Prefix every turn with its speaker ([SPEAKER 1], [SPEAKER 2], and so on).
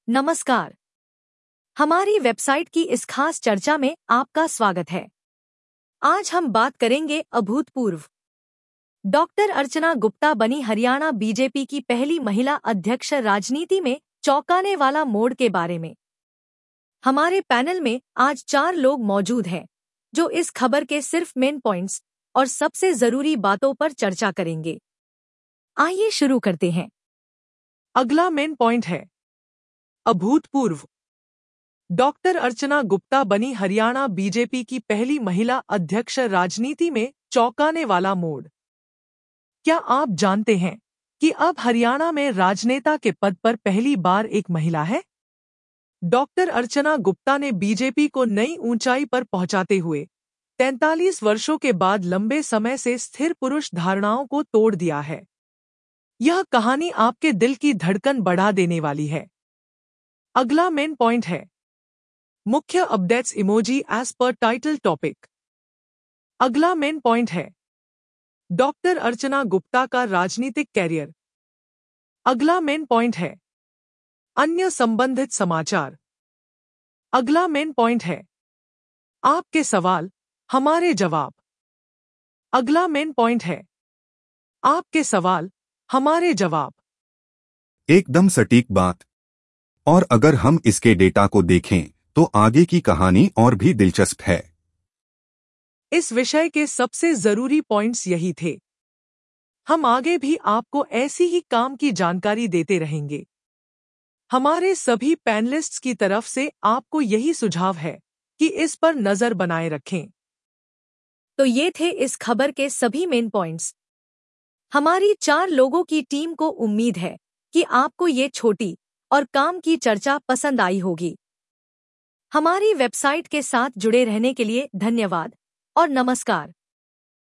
[SPEAKER 1] नमस्कार। हमारी वेबसाइट की इस खास चर्चा में आपका स्वागत है। आज हम बात करेंगे अभूतपूर्व। डॉक्टर अर्चना गुप्ता बनी हरियाणा बीजेपी की पहली महिला अध्यक्ष, राजनीति में चौंकाने वाला मोड़ के बारे में। हमारे पैनल में आज 4 लोग मौजूद हैं जो इस खबर के सिर्फ मेन पॉइंट्स और सबसे जरूरी बातों पर चर्चा करेंगे। आइए शुरू करते हैं।
[SPEAKER 2] अगला मेन पॉइंट है अभूतपूर्व। डॉक्टर अर्चना गुप्ता बनी हरियाणा बीजेपी की पहली महिला अध्यक्ष, राजनीति में चौंकाने वाला मोड़। क्या आप जानते हैं कि अब हरियाणा में राजनेता के पद पर पहली बार एक महिला है? डॉक्टर अर्चना गुप्ता ने बीजेपी को नई ऊंचाई पर पहुंचाते हुए 43 वर्षों के बाद लंबे समय से स्थिर पुरुष धारणाओं को तोड़ दिया है। यह कहानी आपके दिल की धड़कन बढ़ा देने वाली है। अगला मेन पॉइंट है मुख्य अपडेट्स इमोजी एज पर टाइटल टॉपिक। अगला मेन पॉइंट है डॉक्टर अर्चना गुप्ता का राजनीतिक कैरियर। अगला मेन पॉइंट है अन्य संबंधित समाचार। अगला मेन पॉइंट है आपके सवाल हमारे जवाब। अगला मेन पॉइंट है आपके सवाल हमारे जवाब।
[SPEAKER 3] एकदम सटीक बात। और अगर हम इसके डेटा को देखें तो आगे की कहानी और भी दिलचस्प है।
[SPEAKER 2] इस विषय के सबसे जरूरी पॉइंट्स यही थे। हम आगे भी आपको ऐसी ही काम की जानकारी देते रहेंगे। हमारे सभी पैनलिस्ट्स की तरफ से आपको यही सुझाव है कि इस पर नजर बनाए रखें।
[SPEAKER 1] तो ये थे इस खबर के सभी मेन पॉइंट्स। हमारी 4 लोगों की टीम को उम्मीद है कि आपको ये छोटी और काम की चर्चा पसंद आई होगी। हमारी वेबसाइट के साथ जुड़े रहने के लिए धन्यवाद और नमस्कार।